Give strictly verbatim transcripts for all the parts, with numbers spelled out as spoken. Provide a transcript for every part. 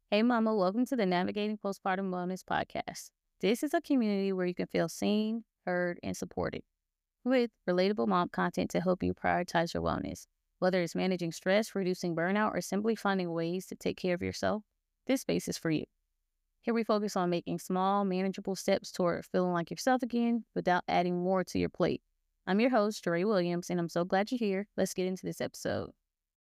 Hey, Mama, welcome to the Navigating Postpartum Wellness podcast. This is a community where you can feel seen, heard, and supported with relatable mom content to help you prioritize your wellness. Whether it's managing stress, reducing burnout, or simply finding ways to take care of yourself, this space is for you. Here we focus on making small, manageable steps toward feeling like yourself again without adding more to your plate. I'm your host, Jeray Williams, and I'm so glad you're here. Let's get into this episode.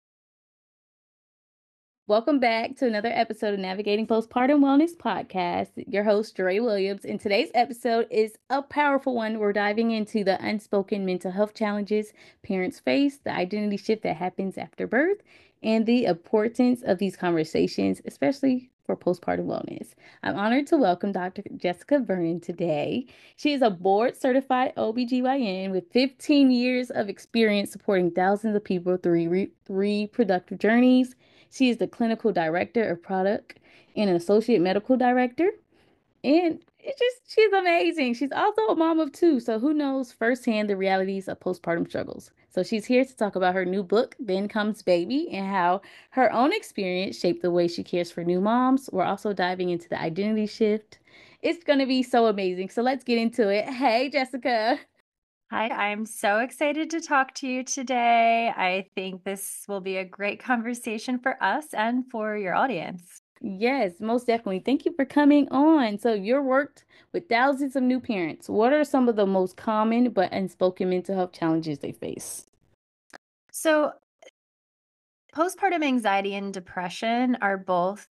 Welcome back to another episode of Navigating Postpartum Wellness Podcast. Your host, Jeray Williams, and today's episode is a powerful one. We're diving into the unspoken mental health challenges parents face, the identity shift that happens after birth, and the importance of these conversations, especially for postpartum wellness. I'm honored to welcome Doctor Jessica Vernon today. She is a board-certified O B G Y N with fifteen years of experience supporting thousands of people through re- reproductive journeys. She is the clinical director of product and an associate medical director. And it's just, she's amazing. She's also a mom of two. So who knows firsthand the realities of postpartum struggles. So she's here to talk about her new book, Then Comes Baby, and how her own experience shaped the way she cares for new moms. We're also diving into the identity shift. It's going to be so amazing. So let's get into it. Hey, Jessica. Hi, I'm so excited to talk to you today. I think this will be a great conversation for us and for your audience. Yes, most definitely. Thank you for coming on. So, you're worked with thousands of new parents. What are some of the most common but unspoken mental health challenges they face? So, postpartum anxiety and depression are both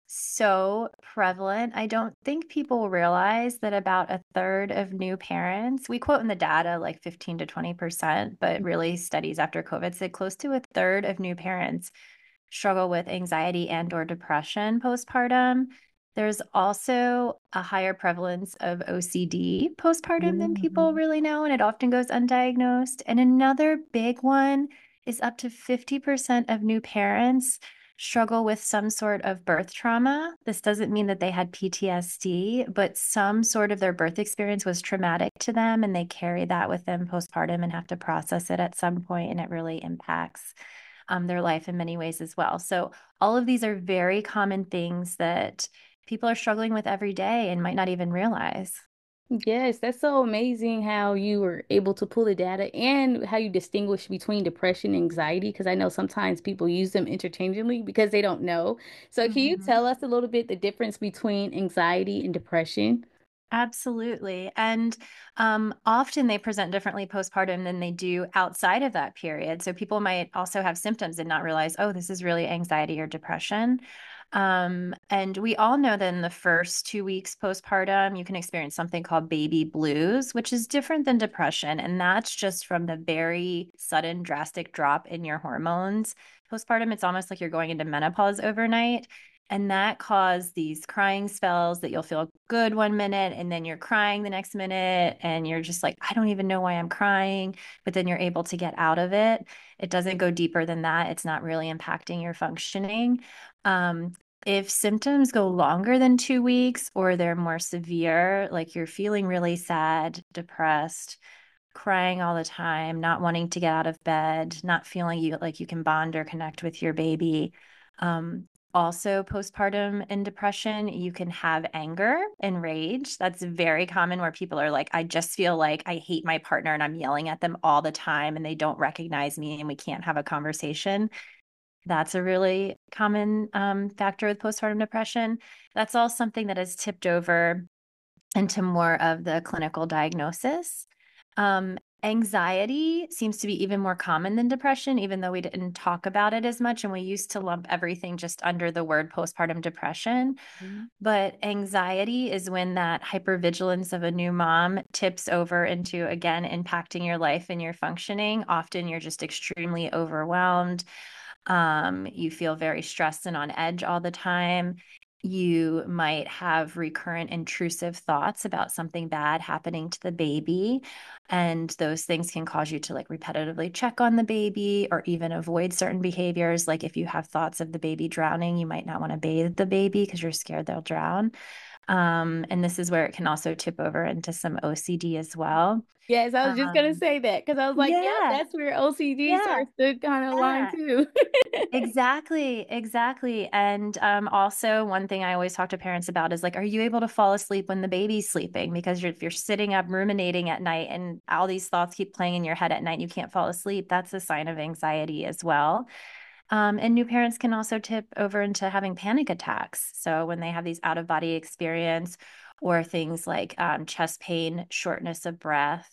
so prevalent. I don't think people realize that about a third of new parents, we quote in the data like fifteen to twenty percent, but really studies after COVID said close to a third of new parents struggle with anxiety and or depression postpartum. There's also a higher prevalence of O C D postpartum than people Mhm. really know, and it often goes undiagnosed. And another big one is up to fifty percent of new parents struggle with some sort of birth trauma. This doesn't mean that they had P T S D, but some sort of their birth experience was traumatic to them, and they carry that with them postpartum and have to process it at some point, and it really impacts um, their life in many ways as well. So all of these are very common things that people are struggling with every day and might not even realize. Yes, that's so amazing how you were able to pull the data and how you distinguish between depression and anxiety. Because I know sometimes people use them interchangeably because they don't know. So, can you Mhm. tell us a little bit the difference between anxiety and depression? Absolutely. And um, often they present differently postpartum than they do outside of that period. So people might also have symptoms and not realize, oh, this is really anxiety or depression. Um, and we all know that in the first two weeks postpartum, you can experience something called baby blues, which is different than depression. And that's just from the very sudden, drastic drop in your hormones. Postpartum, it's almost like you're going into menopause overnight. And that caused these crying spells that you'll feel good one minute and then you're crying the next minute and you're just like, I don't even know why I'm crying, but then you're able to get out of it. It doesn't go deeper than that. It's not really impacting your functioning. Um, if symptoms go longer than two weeks or they're more severe, like you're feeling really sad, depressed, crying all the time, not wanting to get out of bed, not feeling you like you can bond or connect with your baby. Um, Also, postpartum in depression, you can have anger and rage. That's very common where people are like, I just feel like I hate my partner and I'm yelling at them all the time and they don't recognize me and we can't have a conversation. That's a really common um, factor with postpartum depression. That's all something that has tipped over into more of the clinical diagnosis. Um, Anxiety seems to be even more common than depression, even though we didn't talk about it as much. And we used to lump everything just under the word postpartum depression. Mhm. But anxiety is when that hypervigilance of a new mom tips over into, again, impacting your life and your functioning. Often you're just extremely overwhelmed. Um, you feel very stressed and on edge all the time. You might have recurrent intrusive thoughts about something bad happening to the baby. And those things can cause you to like repetitively check on the baby or even avoid certain behaviors. Like if you have thoughts of the baby drowning, you might not want to bathe the baby because you're scared they'll drown. Um, and this is where it can also tip over into some O C D as well. Yes, I was just gonna Um, say that because I was like, yep, yeah, that's where O C D yeah, starts to kind of align yeah. too. Exactly, exactly. And um, also, one thing I always talk to parents about is like, are you able to fall asleep when the baby's sleeping? Because you're, if you're sitting up ruminating at night and all these thoughts keep playing in your head at night, you can't fall asleep, that's a sign of anxiety as well. Um, and new parents can also tip over into having panic attacks. So when they have these out of body experience or things like um, chest pain, shortness of breath,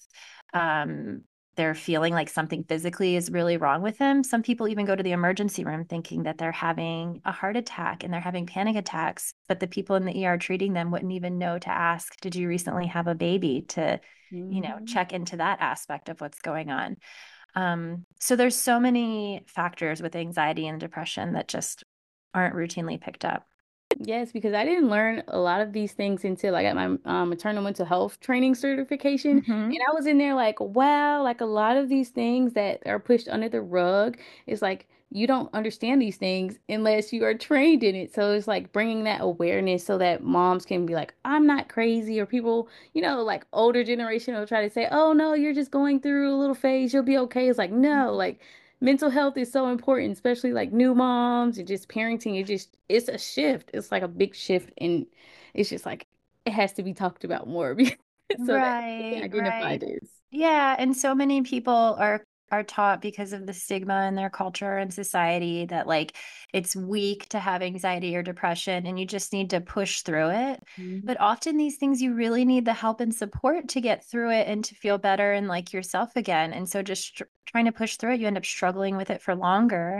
um, they're feeling like something physically is really wrong with them. Some people even go to the emergency room thinking that they're having a heart attack and they're having panic attacks, but the people in the E R treating them wouldn't even know to ask, did you recently have a baby, to, you know, Mhm. check into that aspect of what's going on. Um, so there's so many factors with anxiety and depression that just aren't routinely picked up. Yes, because I didn't learn a lot of these things until I got my um, maternal mental health training certification. Mm-hmm. And I was in there like, wow, like a lot of these things that are pushed under the rug, it's like you don't understand these things unless you are trained in it. So it's like bringing that awareness so that moms can be like, I'm not crazy, or people, you know, like older generation will try to say, oh no, you're just going through a little phase, you'll be okay. It's like, no, like mental health is so important, especially like new moms and just parenting. It just it's a shift. It's like a big shift, and it's just like it has to be talked about more because so that we can Right, identify right. this. Yeah, and so many people are are taught because of the stigma in their culture and society that like it's weak to have anxiety or depression and you just need to push through it. Mhm. But often these things you really need the help and support to get through it and to feel better and like yourself again. And so just str- trying to push through it, you end up struggling with it for longer.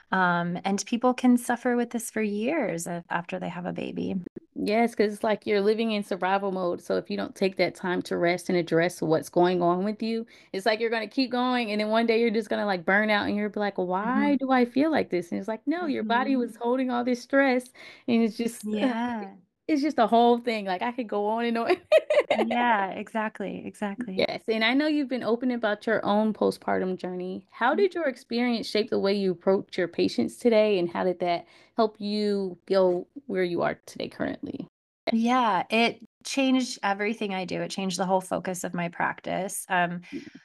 Um, and people can suffer with this for years a- after they have a baby. Yes, because it's like you're living in survival mode. So if you don't take that time to rest and address what's going on with you, it's like you're gonna keep going, and then one day you're just gonna like burn out, and you're be like, why Mhm. do I feel like this? And it's like, no, your body Mhm. was holding all this stress, and it's just Yeah. it's just a whole thing. Like I could go on and on. Yeah, exactly, exactly. Yes, and I know you've been open about your own postpartum journey. How Mhm. did your experience shape the way you approach your patients today, and how did that help you go where you are today currently? Yeah, it changed everything I do. It changed the whole focus of my practice. Um,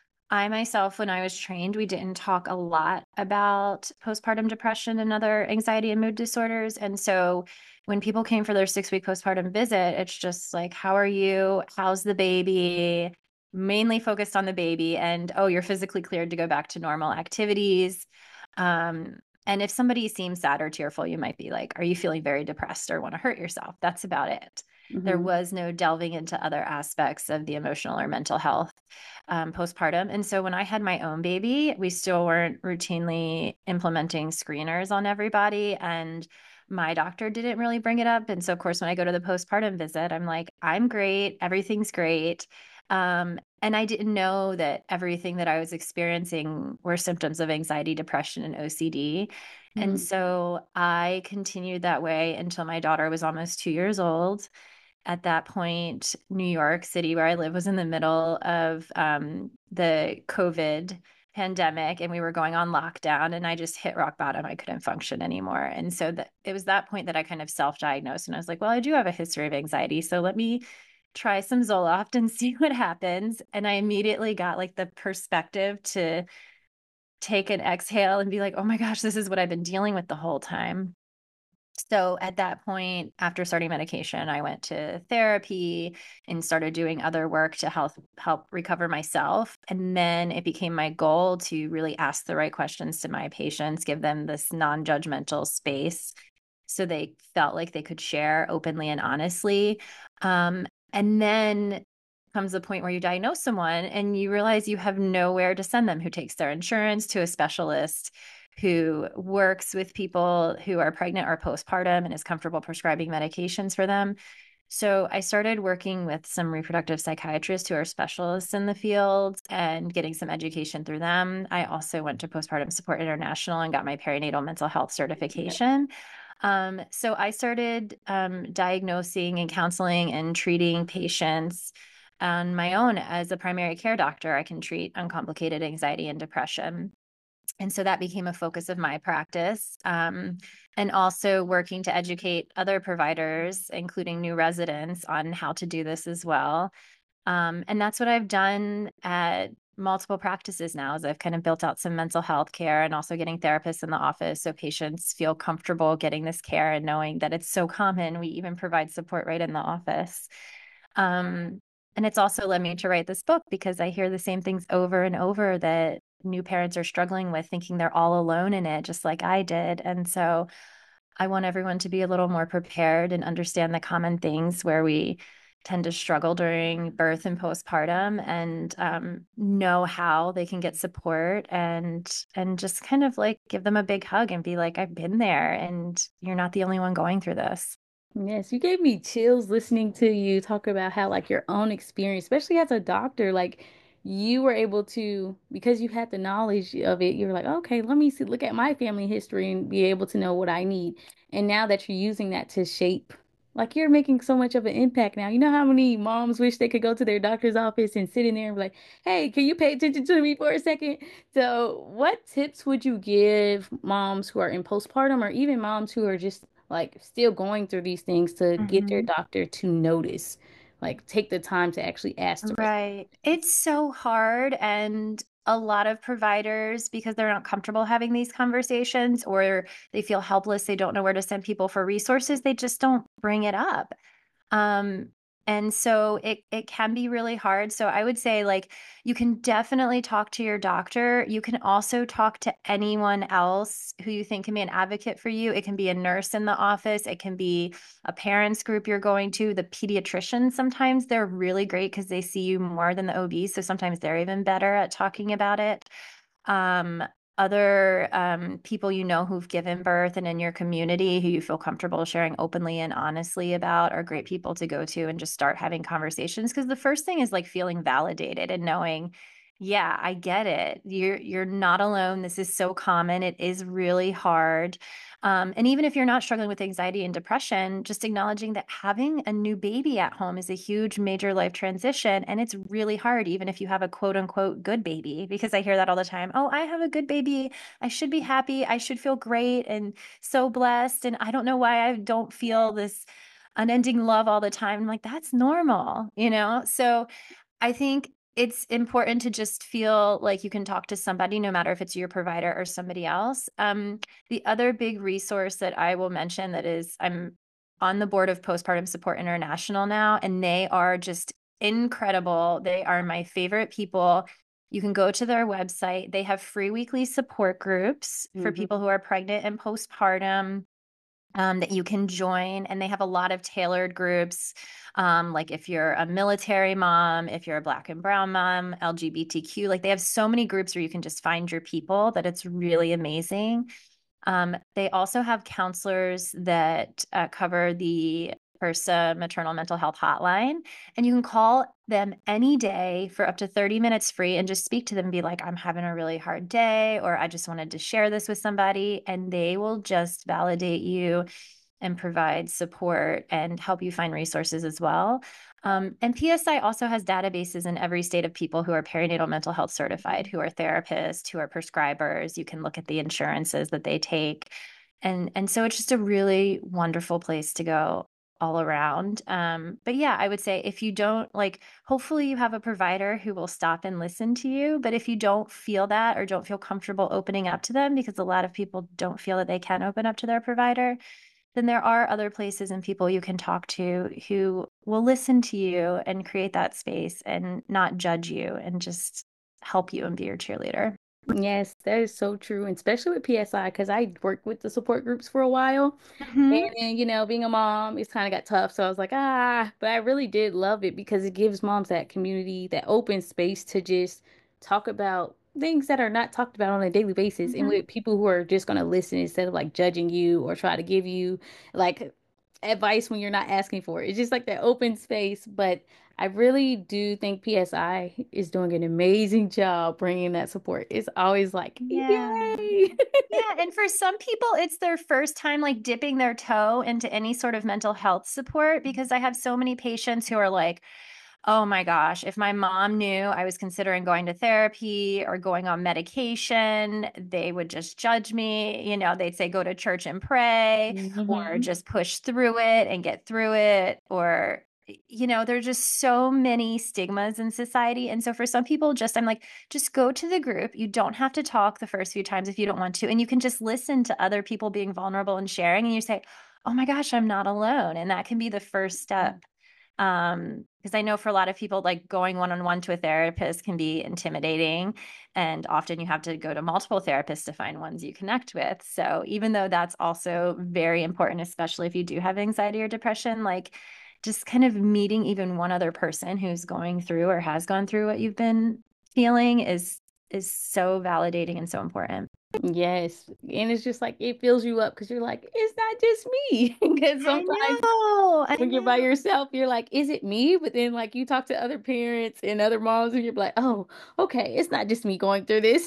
I myself, when I was trained, we didn't talk a lot about postpartum depression and other anxiety and mood disorders. And so when people came for their six week postpartum visit, it's just like, how are you? How's the baby? Mainly focused on the baby. And oh, you're physically cleared to go back to normal activities. Um, and if somebody seems sad or tearful, you might be like, are you feeling very depressed or want to hurt yourself? That's about it. There Hmm. was no delving into other aspects of the emotional or mental health um, postpartum. And so when I had my own baby, we still weren't routinely implementing screeners on everybody. And my doctor didn't really bring it up. And so, of course, when I go to the postpartum visit, I'm like, I'm great. Everything's great. Um, and I didn't know that everything that I was experiencing were symptoms of anxiety, depression, and O C D. And Mm. so I continued that way until my daughter was almost two years old. At that point, New York City, where I live, was in the middle of um, the COVID pandemic, and we were going on lockdown. And I just hit rock bottom. I couldn't function anymore. And so that it was that point that I kind of self-diagnosed, and I was like, "Well, I do have a history of anxiety, so let me try some Zoloft and see what happens." And I immediately got like the perspective to take an exhale and be like, "Oh my gosh, this is what I've been dealing with the whole time." So at that point, after starting medication, I went to therapy and started doing other work to help help recover myself. And then it became my goal to really ask the right questions to my patients, give them this non-judgmental space so they felt like they could share openly and honestly. Um, and then comes the point where you diagnose someone and you realize you have nowhere to send them, who takes their insurance to a specialist, who works with people who are pregnant or postpartum and is comfortable prescribing medications for them. So I started working with some reproductive psychiatrists who are specialists in the field and getting some education through them. I also went to Postpartum Support International and got my perinatal mental health certification. Um, so I started um, diagnosing and counseling and treating patients on my own as a primary care doctor. I can treat uncomplicated anxiety and depression. And so that became a focus of my practice. Um, and also working to educate other providers, including new residents, on how to do this as well. Um, and that's what I've done at multiple practices now as I've kind of built out some mental health care and also getting therapists in the office so patients feel comfortable getting this care and knowing that it's so common. We even provide support right in the office. Um, and it's also led me to write this book because I hear the same things over and over that new parents are struggling with, thinking they're all alone in it, just like I did. And so I want everyone to be a little more prepared and understand the common things where we tend to struggle during birth and postpartum, and um, know how they can get support, and and just kind of like give them a big hug and be like, I've been there and you're not the only one going through this. Yes, you gave me chills listening to you talk about how like your own experience, especially as a doctor, like you were able to, because you had the knowledge of it, you were like, okay, let me see, look at my family history and be able to know what I need. And now that you're using that to shape, like you're making so much of an impact now. You know how many moms wish they could go to their doctor's office and sit in there and be like, hey, can you pay attention to me for a second? So, what tips would you give moms who are in postpartum or even moms who are just like still going through these things to get their Mhm. doctor to notice, like take the time to actually ask the right Right. It's so hard. And a lot of providers, because they're not comfortable having these conversations or they feel helpless, they don't know where to send people for resources, they just don't bring it up. Um, and so it it can be really hard. So I would say like you can definitely talk to your doctor. You can also talk to anyone else who you think can be an advocate for you. It can be a nurse in the office, it can be a parents group you're going to, the pediatrician. Sometimes they're really great because they see you more than the O B. So sometimes they're even better at talking about it. Um, other um, people you know who've given birth and in your community who you feel comfortable sharing openly and honestly about are great people to go to and just start having conversations. Because the first thing is like feeling validated and knowing, yeah, I get it. You're you're not alone. This is so common. It is really hard. Um, and even if you're not struggling with anxiety and depression, just acknowledging that having a new baby at home is a huge major life transition. And it's really hard, even if you have a quote unquote good baby, because I hear that all the time. Oh, I have a good baby. I should be happy. I should feel great and so blessed. And I don't know why I don't feel this unending love all the time. I'm like, that's normal, you know? So I think it's important to just feel like you can talk to somebody, no matter if it's your provider or somebody else. Um, the other big resource that I will mention that is, I'm on the board of Postpartum Support International now, and they are just incredible. They are my favorite people. You can go to their website. They have free weekly support groups for Mhm. people who are pregnant and postpartum, um, that you can join. And they have a lot of tailored groups. Um, like if you're a military mom, if you're a Black and brown mom, L G B T Q, like they have so many groups where you can just find your people that it's really amazing. Um, they also have counselors that uh, cover the HRSA maternal mental health hotline, and you can call them any day for up to thirty minutes free and just speak to them and be like, I'm having a really hard day, or I just wanted to share this with somebody. And they will just validate you and provide support and help you find resources as well. Um, and P S I also has databases in every state of people who are perinatal mental health certified, who are therapists, who are prescribers. You can look at the insurances that they take. And, and so it's just a really wonderful place to go all around. Um, but yeah, I would say if you don't like, hopefully you have a provider who will stop and listen to you. But if you don't feel that or don't feel comfortable opening up to them, because a lot of people don't feel that they can open up to their provider, then there are other places and people you can talk to who will listen to you and create that space and not judge you and just help you and be your cheerleader. Yes, that is so true, and especially with P S I, because I worked with the support groups for a while. And Mhm. then, you know, being a mom, it's kind of got tough. So I was like, ah, but I really did love it because it gives moms that community, that open space to just talk about things that are not talked about on a daily basis and Mhm. with people who are just going to listen instead of like judging you or try to give you like advice when you're not asking for it. It's just like that open space. But I really do think P S I is doing an amazing job bringing that support. It's always like, Yeah. yay. Yeah, and for some people, it's their first time like dipping their toe into any sort of mental health support, because I have so many patients who are like, oh my gosh, if my mom knew I was considering going to therapy or going on medication, they would just judge me. You know, they'd say go to church and pray or Mhm. just push through it and get through it. Or you know, there're just so many stigmas in society. And so for some people, just I'm like, just go to the group. You don't have to talk the first few times if you don't want to. And you can just listen to other people being vulnerable and sharing. And you say, oh my gosh, I'm not alone. And that can be the first step. Um, because I know for a lot of people, like going one on one to a therapist can be intimidating. And often you have to go to multiple therapists to find ones you connect with. So even though that's also very important, especially if you do have anxiety or depression, like just kind of meeting even one other person who's going through or has gone through what you've been feeling is is so validating and so important. Yes. And it's just like it fills you up because you're like, it's not just me. Because I sometimes know, I when you're by know. yourself, you're like, is it me? But then like you talk to other parents and other moms and you're like, oh, okay, it's not just me going through this.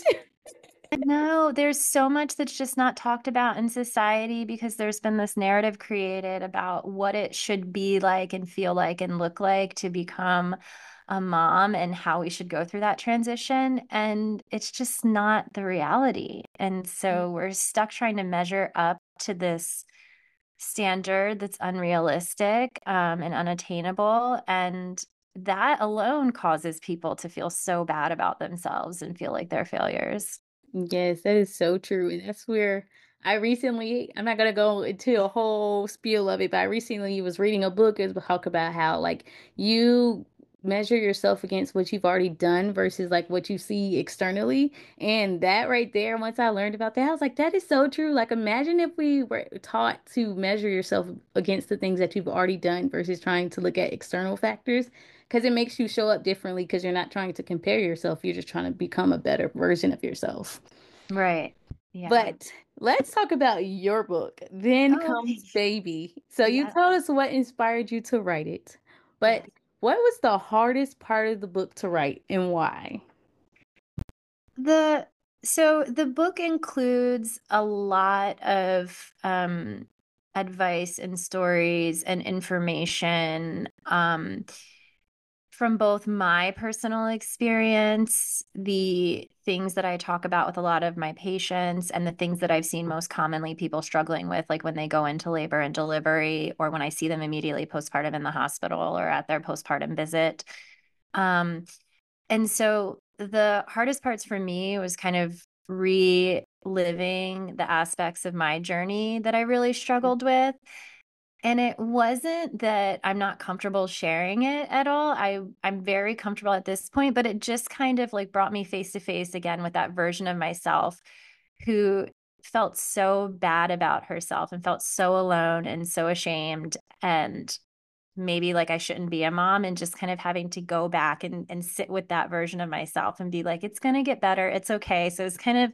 No, there's so much that's just not talked about in society because there's been this narrative created about what it should be like and feel like and look like to become a mom and how we should go through that transition. And it's just not the reality. And so we're stuck trying to measure up to this standard that's unrealistic, um, and unattainable. And that alone causes people to feel so bad about themselves and feel like they're failures. Yes, that is so true. And that's where I recently, I'm not gonna go into a whole spiel of it, but I recently was reading a book as talk about how like you measure yourself against what you've already done versus like what you see externally. And that right there, once I learned about that, I was like, that is so true. Like imagine if we were taught to measure yourself against the things that you've already done versus trying to look at external factors. Because it makes you show up differently because you're not trying to compare yourself. You're just trying to become a better version of yourself. Right. Yeah. But let's talk about your book. Then Oh, Comes Baby. So you yeah. told us what inspired you to write it. But Yes. what was the hardest part of the book to write and why? The so the book includes a lot of um advice and stories and information, um from both my personal experience, the things that I talk about with a lot of my patients, and the things that I've seen most commonly people struggling with, like when they go into labor and delivery, or when I see them immediately postpartum in the hospital or at their postpartum visit. Um, and so the hardest parts for me was kind of reliving the aspects of my journey that I really struggled with. And it wasn't that I'm not comfortable sharing it at all. I I'm very comfortable at this point, but it just kind of like brought me face to face again with that version of myself who felt so bad about herself and felt so alone and so ashamed, and maybe like I shouldn't be a mom, and just kind of having to go back and and sit with that version of myself and be like, it's going to get better. It's okay. So it's kind of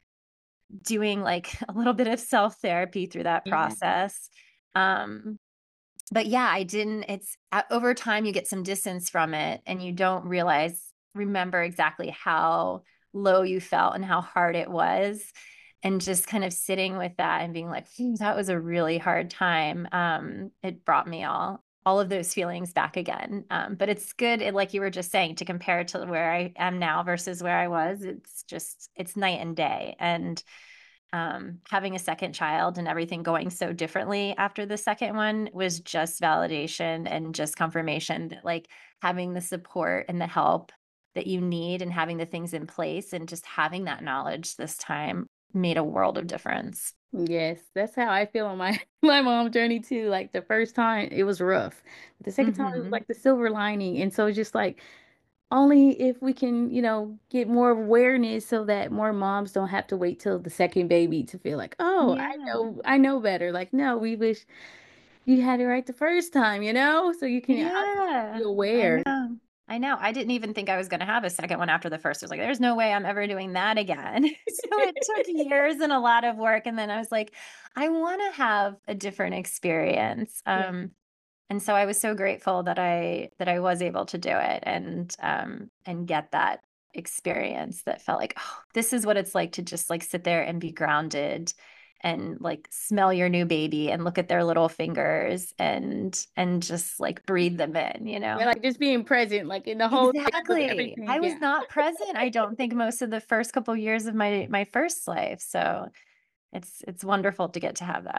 doing like a little bit of self therapy through that Yeah. process. Um, but yeah, I didn't, it's uh, over time you get some distance from it and you don't realize, remember exactly how low you felt and how hard it was. And just kind of sitting with that and being like, "Phew, that was a really hard time." Um, it brought me all all of those feelings back again. Um, but it's good, it, like you were just saying, to compare to where I am now versus where I was. It's just, it's night and day. And um, having a second child and everything going so differently after the second one was just validation and just confirmation that like having the support and the help that you need and having the things in place and just having that knowledge this time made a world of difference. Yes, that's how I feel on my my mom journey too. Like the first time it was rough. The second time it was Hmm. like the silver lining. And so it's just like only if we can, you know, get more awareness so that more moms don't have to wait till the second baby to feel like, oh, I Yeah. know, I know better. Like, no, we wish you had it right the first time, you know, so you can obviously be Yeah. I aware. know. I know. I didn't even think I was going to have a second one after the first. I was like, there's no way I'm ever doing that again. So it took years and a lot of work. And then I was like, I want to have a different experience. Yeah. Um, and so I was so grateful that I that I was able to do it, and um and get that experience that felt like, oh, this is what it's like to just like sit there and be grounded and like smell your new baby and look at their little fingers and and just like breathe them in, you Yeah, know. like just being present, like in the whole thing of Exactly. everything. I was Yeah. not present, I don't think, most of the first couple years of my my first life. So it's it's wonderful to get to have that.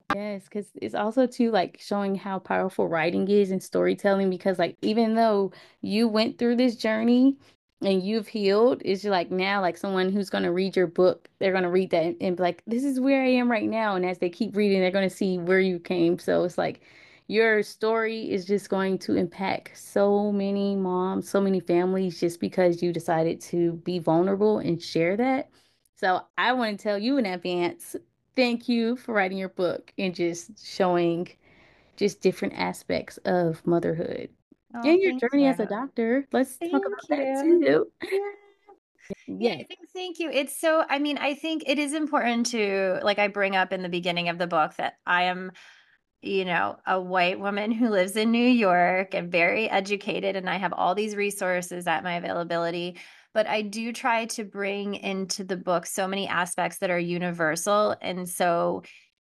Yes, because it's also too like showing how powerful writing is and storytelling because like even though you went through this journey and you've healed, it's just like now like someone who's gonna read your book, they're gonna read that and, and be like, this is where I am right now. And as they keep reading, they're gonna see where you came. So it's like your story is just going to impact so many moms, so many families just because you decided to be vulnerable and share that. So I want to tell you in advance. Thank you for writing your book and just showing just different aspects of motherhood Oh, and your thank journey as a you. doctor. Let's talk Thank about that you. too. Yeah. Yeah, Yes. I think thank you. It's so, I mean, I think it is important to, like I bring up in the beginning of the book, that I am, you know, a white woman who lives in New York and very educated, and I have all these resources at my availability. But I do try to bring into the book so many aspects that are universal. And so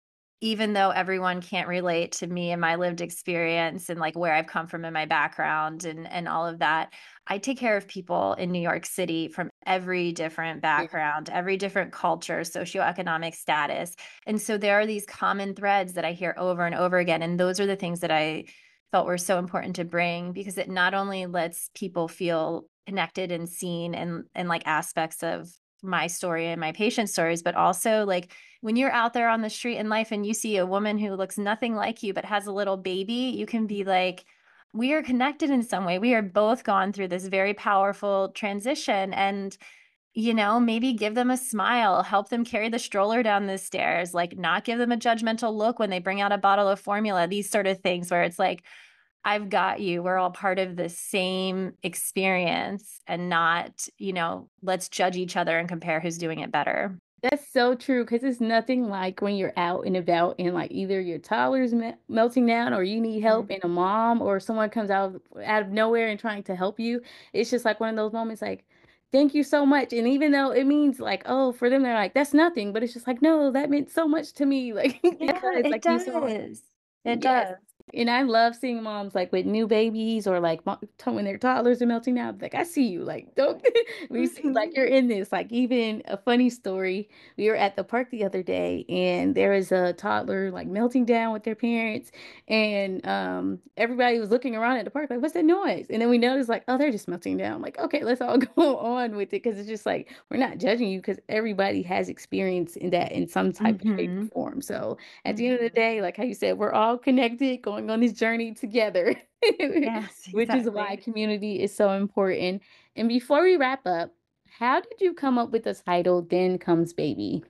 even though everyone can't relate to me and my lived experience and like where I've come from in my background and and all of that, I take care of people in New York City from every different Yeah. background, every different culture, socioeconomic status. And so there are these common threads that I hear over and over again. And those are the things that I felt were so important to bring, because it not only lets people feel connected and seen and and like aspects of my story and my patient stories, but also like when you're out there on the street in life and you see a woman who looks nothing like you but has a little baby, you can be like, we are connected in some way. We are both gone through this very powerful transition. And, you know, maybe give them a smile, help them carry the stroller down the stairs, like not give them a judgmental look when they bring out a bottle of formula, these sort of things where it's like, I've got you. We're all part of the same experience, and not, you know, let's judge each other and compare who's doing it better. That's so true because it's nothing like when you're out and about and like either your toddler's me melting down or you need help and a mom or someone comes out of, out of nowhere and trying to help you. It's just like one of those moments like, thank you so much. And even though it means like, oh, for them, they're like, that's nothing. But it's just like, no, that meant so much to me. Like, Yeah, because it like you saw, does. It yes. does. And I love seeing moms like with new babies or like mo- t- when their toddlers are melting down. Like, I see you. Like, don't we see like Mhm. you're in this. Like, even a funny story. We were at the park the other day and there was a toddler like melting down with their parents. And um everybody was looking around at the park, like, what's that noise? And then we noticed, like, oh, they're just melting down. Like, okay, let's all go on with it because it's just like we're not judging you because everybody has experience in that in some type of shape or Mhm. form. So at the end of the Mhm. day, like how you said, we're all connected going on this journey together, Yes, which is why exactly. community is so important. And before we wrap up, how did you come up with the title Then Comes Baby?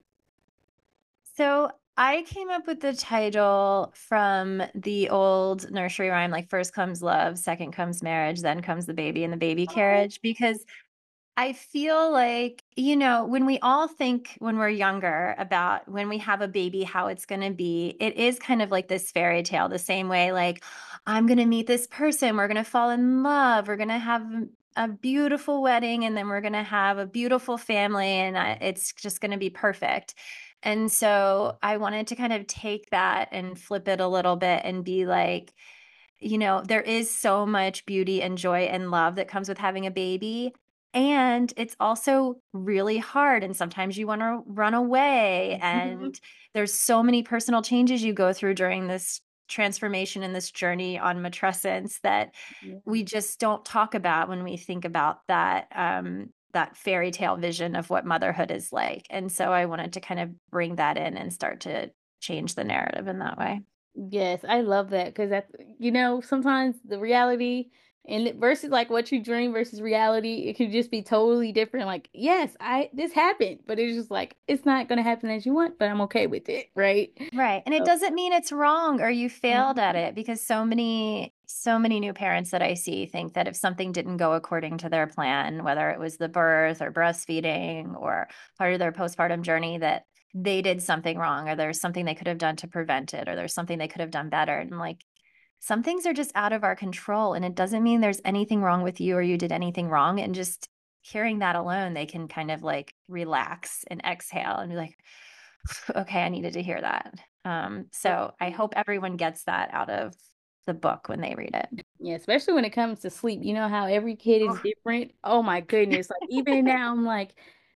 So I came up with the title from the old nursery rhyme, like first comes love, second comes marriage, then comes the baby in the baby Oh, carriage, because I feel like, you know, when we all think when we're younger about when we have a baby, how it's going to be, it is kind of like this fairy tale, the same way, like, I'm going to meet this person, we're going to fall in love, we're going to have a beautiful wedding, and then we're going to have a beautiful family, and I, it's just going to be perfect. And so I wanted to kind of take that and flip it a little bit and be like, you know, there is so much beauty and joy and love that comes with having a baby. And it's also really hard. And sometimes you want to run away. mhm. And there's so many personal changes you go through during this transformation and this journey on matrescence that Yeah. we just don't talk about when we think about that um, that fairy tale vision of what motherhood is like. And so I wanted to kind of bring that in and start to change the narrative in that way. Yes, I love that because that's, you know, sometimes the reality and it- versus like what you dream versus reality, it could just be totally different. Like, yes, I this happened, but it's just like it's not gonna happen as you want, but I'm okay with it, right? Right. And it So, doesn't mean it's wrong or you failed at mhm. it, because so many, so many new parents that I see think that if something didn't go according to their plan, whether it was the birth or breastfeeding or part of their postpartum journey, that they did something wrong, or there's something they could have done to prevent it, or there's something they could have done better. And I'm like, some things are just out of our control. And it doesn't mean there's anything wrong with you or you did anything wrong. And just hearing that alone, they can kind of like relax and exhale and be like, okay, I needed to hear that. Um, so I hope everyone gets that out of the book when they read it. Yeah, especially when it comes to sleep. You know how every kid is Oh, different. Oh my goodness. Like even now I'm like,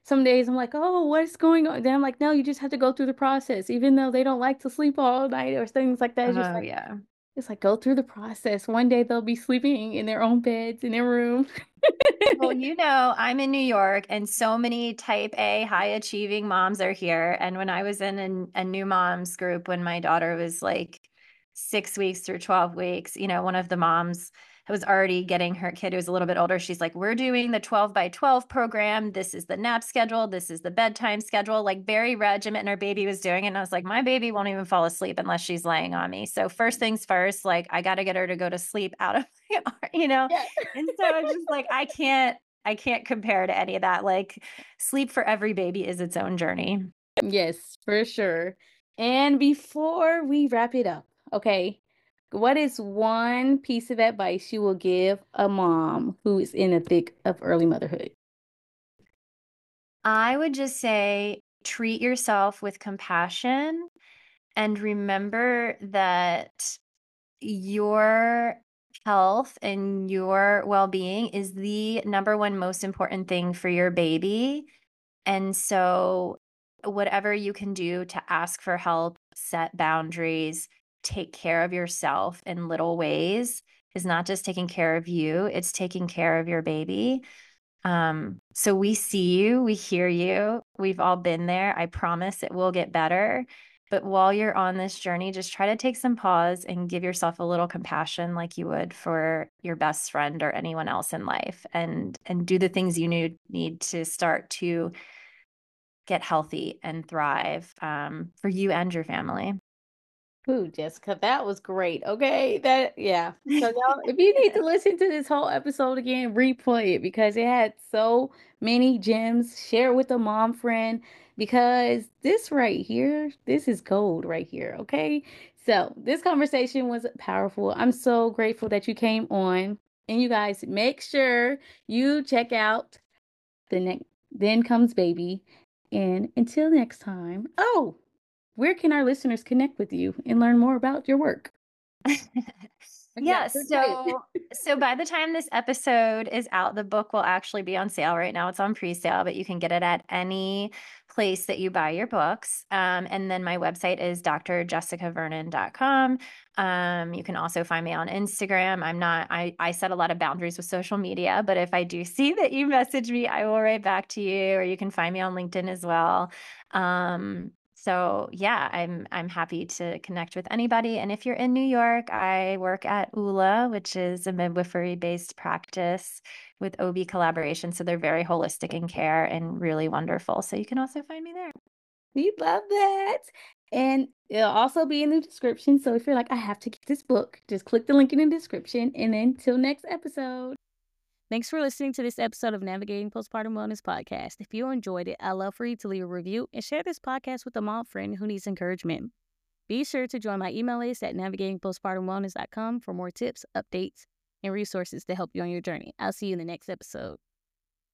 some days I'm like, oh, what's going on? Then I'm like, no, you just have to go through the process, even though they don't like to sleep all night or things like that. It's just Oh, like, yeah. it's like go through the process. One day they'll be sleeping in their own beds in their room. Well, you know, I'm in New York and so many type A high achieving moms are here. And when I was in a, a new moms group, when my daughter was like six weeks through twelve weeks, you know, one of the moms was already getting her kid who was a little bit older. She's like, we're doing the twelve by twelve program. This is the nap schedule. This is the bedtime schedule, like very regiment. And her baby was doing it. And I was like, my baby won't even fall asleep unless she's laying on me. So first things first, like I got to get her to go to sleep out of my arm, you know? Yeah. And so it's just like, I can't, I can't compare to any of that. Like sleep for every baby is its own journey. Yes, for sure. And before we wrap it up, okay, what is one piece of advice you will give a mom who is in the thick of early motherhood? I would just say treat yourself with compassion and remember that your health and your well-being is the number one most important thing for your baby. And so whatever you can do to ask for help, set boundaries, take care of yourself in little ways is not just taking care of you, it's taking care of your baby. Um, so we see you, we hear you, we've all been there. I promise it will get better. But while you're on this journey, just try to take some pause and give yourself a little compassion like you would for your best friend or anyone else in life, and and do the things you need need to start to get healthy and thrive um, for you and your family. Ooh, Jessica, that was great. Okay. That, yeah. So, y'all, if you need to listen to this whole episode again, replay it because it had so many gems. Share it with a mom friend because this right here, this is gold right here. Okay. So, this conversation was powerful. I'm so grateful that you came on. And you guys, make sure you check out the next Then Comes Baby. And until next time, oh, where can our listeners connect with you and learn more about your work? Yeah, Exactly. so so by the time this episode is out, the book will actually be on sale. Right now it's on pre-sale, but you can get it at any place that you buy your books. Um, and then my website is d r jessica vernon dot com. Um, you can also find me on Instagram. I'm not, I, I set a lot of boundaries with social media, but if I do see that you message me, I will write back to you, or you can find me on LinkedIn as well. Um, So yeah, I'm I'm happy to connect with anybody. And if you're in New York, I work at U L A, which is a midwifery-based practice with O B collaboration. So they're very holistic in care and really wonderful. So you can also find me there. We love that. And it'll also be in the description. So if you're like, I have to get this book, just click the link in the description. And then till next episode. Thanks for listening to this episode of Navigating Postpartum Wellness Podcast. If you enjoyed it, I'd love for you to leave a review and share this podcast with a mom friend who needs encouragement. Be sure to join my email list at navigating postpartum wellness dot com for more tips, updates, and resources to help you on your journey. I'll see you in the next episode.